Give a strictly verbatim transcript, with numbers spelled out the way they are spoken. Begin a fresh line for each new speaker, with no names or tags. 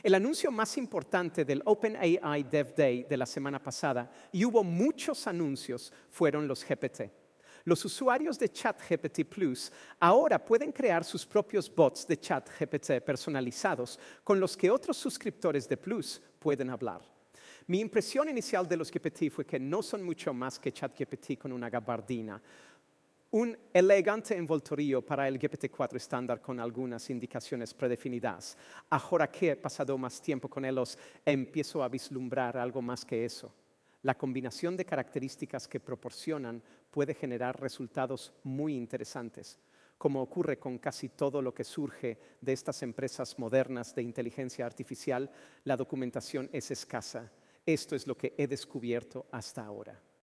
El anuncio más importante del OpenAI Dev Day de la semana pasada, y hubo muchos anuncios, fueron los G P T. Los usuarios de ChatGPT Plus ahora pueden crear sus propios bots de ChatGPT personalizados con los que otros suscriptores de Plus pueden hablar. Mi impresión inicial de los G P T fue que no son mucho más que ChatGPT con una gabardina. Un elegante envoltorio para el G P T cuatro estándar con algunas indicaciones predefinidas. Ahora que he pasado más tiempo con ellos, empiezo a vislumbrar algo más que eso. La combinación de características que proporcionan puede generar resultados muy interesantes. Como ocurre con casi todo lo que surge de estas empresas modernas de inteligencia artificial, la documentación es escasa. Esto es lo que he descubierto hasta ahora.